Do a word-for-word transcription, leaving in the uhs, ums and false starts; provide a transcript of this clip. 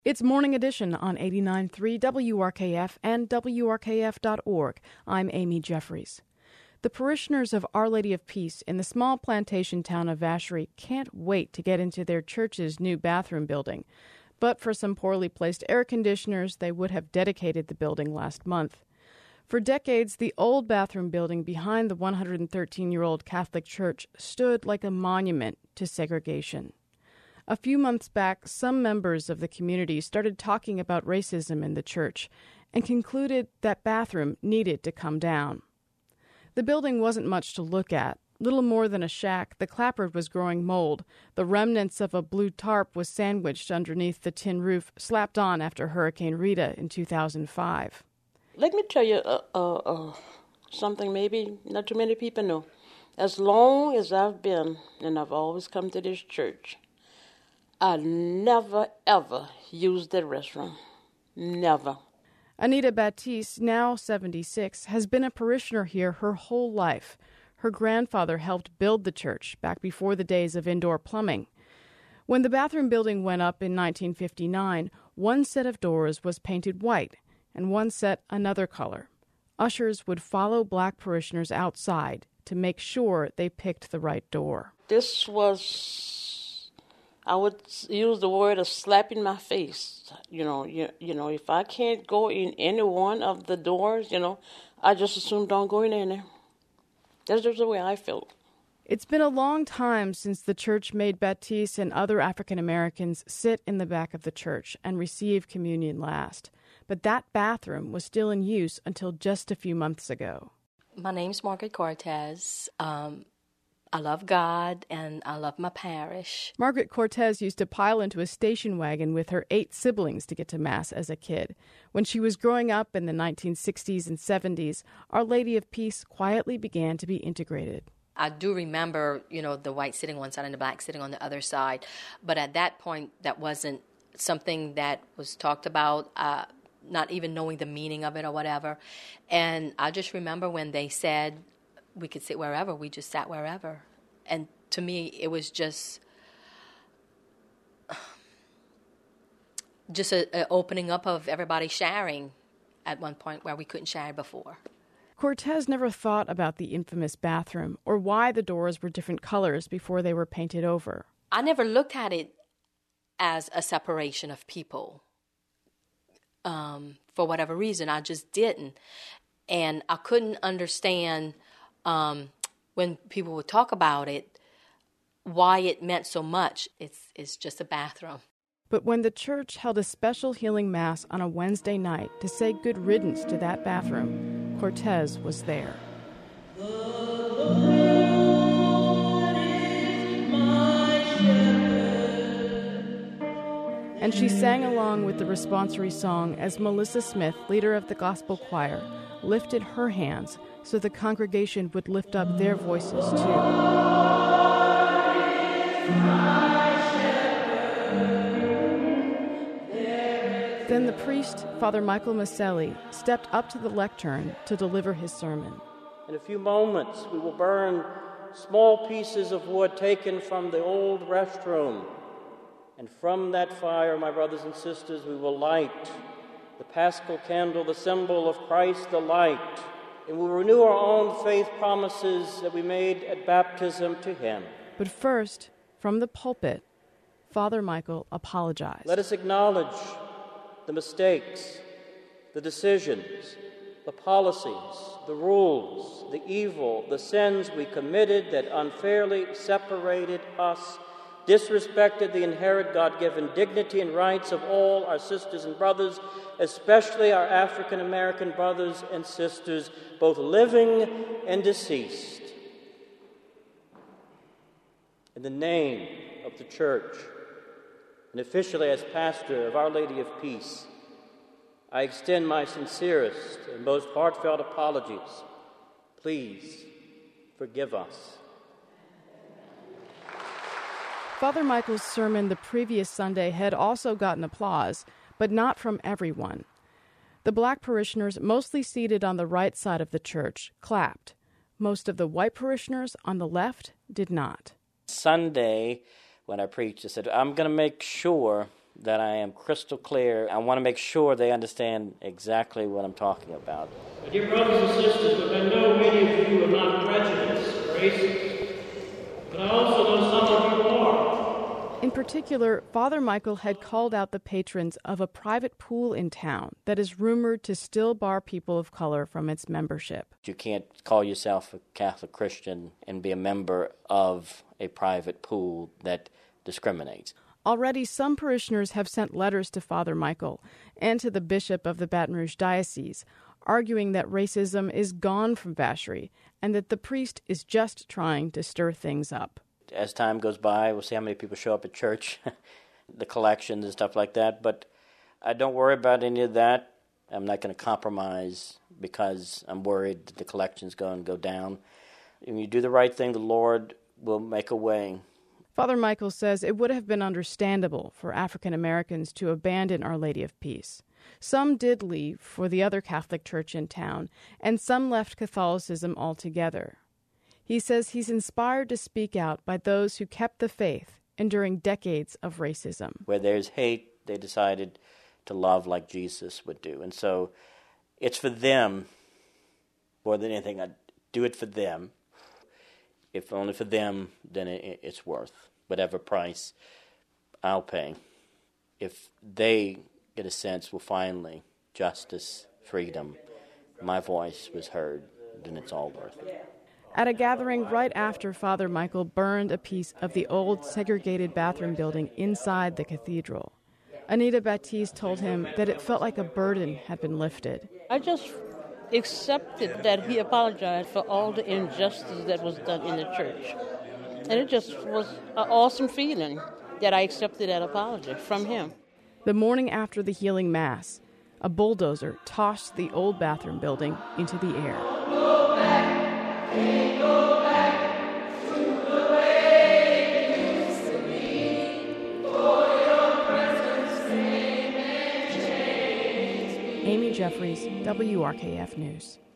It's Morning Edition on eighty-nine point three W R K F and W R K F dot org. I'm Amy Jeffries. The parishioners of Our Lady of Peace in the small plantation town of Vacherie can't wait to get into their church's new bathroom building. But for some poorly placed air conditioners, they would have dedicated the building last month. For decades, the old bathroom building behind the one hundred thirteen-year-old Catholic Church stood like a monument to segregation. A few months back, some members of the community started talking about racism in the church and concluded that bathroom needed to come down. The building wasn't much to look at. Little more than a shack, the clapboard was growing mold. The remnants of a blue tarp was sandwiched underneath the tin roof, slapped on after Hurricane Rita in two thousand five. Let me tell you uh, uh, uh, something maybe not too many people know. As long as I've been, and I've always come to this church, I never, ever used the restroom. Never. Anita Baptiste, now seventy-six, has been a parishioner here her whole life. Her grandfather helped build the church back before the days of indoor plumbing. When the bathroom building went up in nineteen fifty-nine, one set of doors was painted white and one set another color. Ushers would follow black parishioners outside to make sure they picked the right door. This was, I would use the word of slapping my face. You know, you, you know, if I can't go in any one of the doors, you know, I just assume don't go in there. That's just the way I felt. It's been a long time since the church made Baptiste and other African Americans sit in the back of the church and receive communion last. But that bathroom was still in use until just a few months ago. My name's Margaret Cortez. Um, I love God and I love my parish. Margaret Cortez used to pile into a station wagon with her eight siblings to get to Mass as a kid. When she was growing up in the nineteen sixties and seventies, Our Lady of Peace quietly began to be integrated. I do remember, you know, the white sitting one side and the black sitting on the other side. But at that point, that wasn't something that was talked about, uh, not even knowing the meaning of it or whatever. And I just remember when they said we could sit wherever, we just sat wherever. And to me, it was just just an opening up of everybody sharing at one point where we couldn't share before. Cortez never thought about the infamous bathroom or why the doors were different colors before they were painted over. I never looked at it as a separation of people. Um, for whatever reason, I just didn't. And I couldn't understand um, when people would talk about it, why it meant so much. It's, it's just a bathroom. But when the church held a special healing mass on a Wednesday night to say good riddance to that bathroom, Cortez was there. The Lord is my shepherd. And she sang along with the responsory song as Melissa Smith, leader of the gospel choir, lifted her hands so the congregation would lift up their voices too. Then the priest, Father Michael Maselli, stepped up to the lectern to deliver his sermon. In a few moments, we will burn small pieces of wood taken from the old restroom. And from that fire, my brothers and sisters, we will light the Paschal candle, the symbol of Christ, the light. And we will renew our own faith promises that we made at baptism to him. But first, from the pulpit, Father Michael apologized. Let us acknowledge the mistakes, the decisions, the policies, the rules, the evil, the sins we committed that unfairly separated us, disrespected the inherent God-given dignity and rights of all our sisters and brothers, especially our African American brothers and sisters, both living and deceased. In the name of the Church, and officially as pastor of Our Lady of Peace, I extend my sincerest and most heartfelt apologies. Please forgive us. Father Michael's sermon the previous Sunday had also gotten applause, but not from everyone. The black parishioners, mostly seated on the right side of the church, clapped. Most of the white parishioners on the left did not. Sunday, when I preached, I said, I'm going to make sure that I am crystal clear. I want to make sure they understand exactly what I'm talking about. My dear brothers and sisters, look, I know many of you are not prejudiced or racist, but I also know some of you are. In particular, Father Michael had called out the patrons of a private pool in town that is rumored to still bar people of color from its membership. You can't call yourself a Catholic Christian and be a member of a private pool that discriminates. Already, some parishioners have sent letters to Father Michael and to the bishop of the Baton Rouge Diocese, arguing that racism is gone from Vacherie and that the priest is just trying to stir things up. As time goes by, we'll see how many people show up at church, the collections and stuff like that. But I don't worry about any of that. I'm not going to compromise because I'm worried that the collections go and go down. When you do the right thing, the Lord will make a way. Father Michael says it would have been understandable for African Americans to abandon Our Lady of Peace. Some did leave for the other Catholic church in town, and some left Catholicism altogether. He says he's inspired to speak out by those who kept the faith enduring decades of racism. Where there's hate, they decided to love like Jesus would do. And so it's for them more than anything. I do it for them. If only for them, then it, it's worth whatever price I'll pay. If they get a sense, well, finally, justice, freedom, my voice was heard, then it's all worth it. At a gathering right after Father Michael burned a piece of the old segregated bathroom building inside the cathedral, Anita Baptiste told him that it felt like a burden had been lifted. I just accepted that he apologized for all the injustice that was done in the church. And it just was an awesome feeling that I accepted that apology from him. The morning after the healing mass, a bulldozer tossed the old bathroom building into the air. Go back, go back to the way it used to be, for your presence came and changed me. Amy Jeffries, W R K F News.